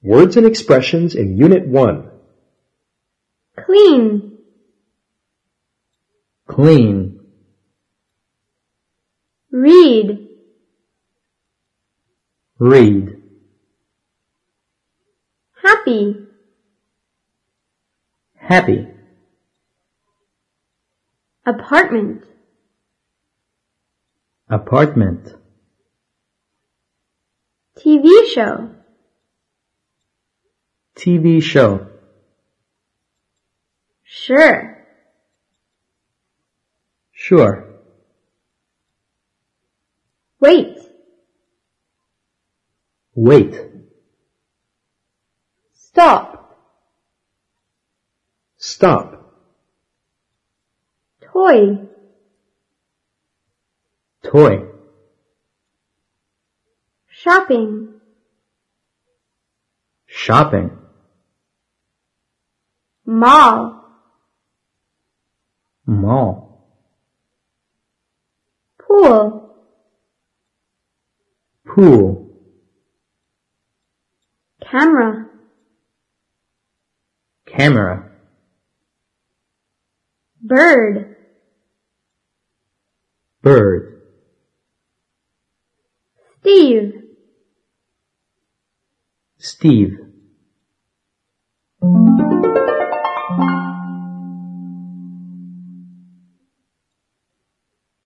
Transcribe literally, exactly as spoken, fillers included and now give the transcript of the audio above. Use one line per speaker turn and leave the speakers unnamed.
Words and expressions in Unit one.
Clean,
Clean.
read,
Read.
happy,
Happy.
apartment,
Apartment.
T V show,
T V show.
sure,
Sure.
wait,
Wait.
stop,
Stop.
toy,
Toy.
shopping,
Shopping.
mall,
Mall.
pool,
Pool.
camera,
Camera.
bird,
Bird.
Steve.
Steve.